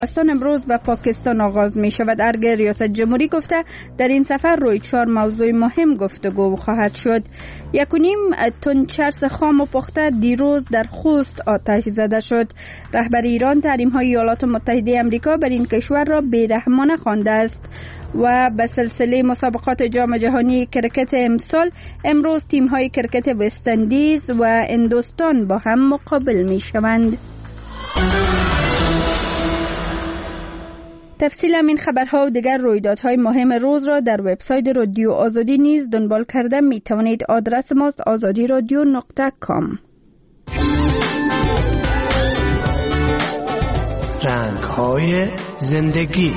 امروز به پاکستان آغاز می شود. ارگه ریاست جمهوری گفته در این سفر روی 4 موضوع مهم گفتگو خواهد شد. 1.5 تن چرس خام و پخته دیروز در خوست آتش زده شد. رهبر ایران تحریم‌های ایالات متحده آمریکا بر این کشور را بی‌رحمانه خوانده است. و به سلسله مسابقات جام جهانی کرکت امسال امروز تیم‌های کرکت وست اندیز و هندوستان با هم مقابل می شوند. تفصیل این خبرها و دیگر رویدادهای مهم روز را در وبسایت رادیو آزادی نیز دنبال کرده می توانید. آدرس ماست azadiradio.com. رنگ‌های زندگی.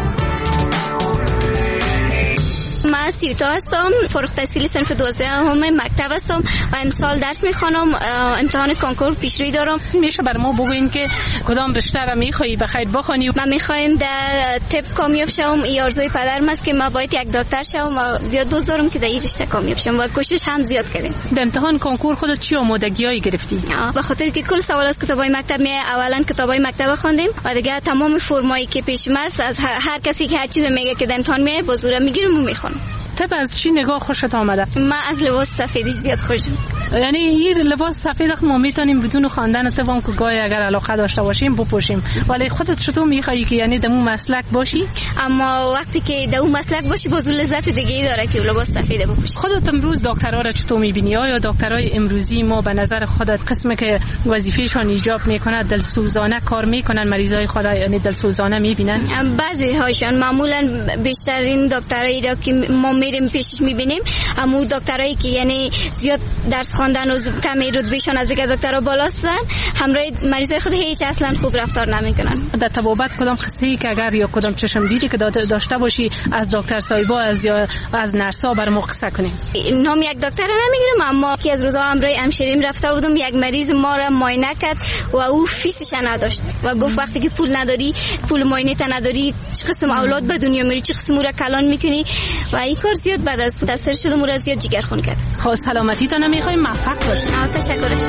من سیوتا هستم، فارغ التحصیل صنف 12 مکتب هستم و امسال درس میخوانم. امتحان کنکور پیشروی دارم. میشه بر ما بگوین که کدام رشته را میخوایی بخیر بخونی؟ من میخوایم در طب کامیاب شوم. این آرزوی پدرم است که من باید یک دکتر شوم و زیاد دوست دارم که در این رشته کامیاب شوم و کوشش هم زیاد کردیم. در امتحان کنکور خودت چی آمادگیایی گرفتی؟ به خاطر که کل سوال از کتابای مکتب اولا کتابای مکتب خواندیم و دیگه تمام فرمایی که پیش است از هر کسی که هر چیز میگه که در امتحان میه با زور میگیرم و میخونم. طب از چی نگاه خوشت آمده؟ من از لباس سفیدی زیاد خوشم. یعنی این لباس سفید ما میتونیم بدون خواندن طب هم که گاهی اگر علاقه داشته باشیم بپوشیم، ولی خودت چطور میخوایی که یعنی در اون مسلک باشی؟ اما وقتی که در اون مسلک باشی باز لذت دیگه ای داره که لباس سفید بپوشی. خودت امروز دکترها را چطور میبینی؟ آیا دکترای امروزی ما به نظر خودت قسمی که وظیفه‌شان ایجاب میکنه دلسوزانه کار میکنن؟ مریضای خود یعنی دلسوزانه میبینن؟ بعضی هاشون معمولا بیشترین دکترایی را که ما میریم پیشش میبینیم همون دکترایی که یعنی زیاد درس خواندن و کمی رتبهشون از دیگه دکترها بالاستن، همراه مریضای خود هیچ اصلا خوب رفتار نمیکنن. در طبابت کدام خصه‌ای که اگر یا کدام چشم دیدی که داشته باشی از دکتر صاحبا از نرسا برام قصه کنیم؟ نام یک دکتر نمیگیرم، اما که از روزا همراه همشیریم رفته بودم، یک مریض ما را معاینه کرد و او فیسش نداشت و گفت وقتی که پول نداری، پول معاینه تا نداری، چه قسم اولاد به دنیا میاری، چه قسم را کلان میکنی و این کار زیاد بعد از تاثیر شده مورا زیاد جگرخون کرد. خب سلامتی تا نمیخوایم موفق باشی. تشکرش.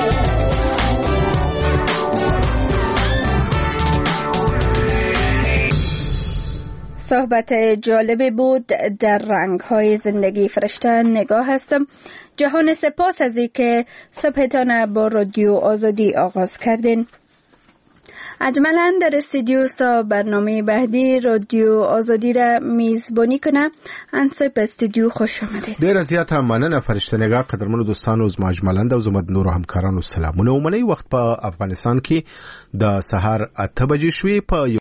صحبت جالبی بود. در رنگ‌های زندگی فرشته نگاه هستم. جهان سپاس از اینکه صبحتان با رادیو آزادی آغاز کردین. اجمالاً در استودیو تا برنامه بعدی رادیو آزادی را میزبانی کنه. انصب استودیو خوش آمدید. دیر از زیاد هم مننه فرشته نگاه. قدرمن دوستان و زما اجمالاً د زما نور همکاران و سلامونه. عمومي وخت په افغانستان کې د سحر 8 بجې شوې په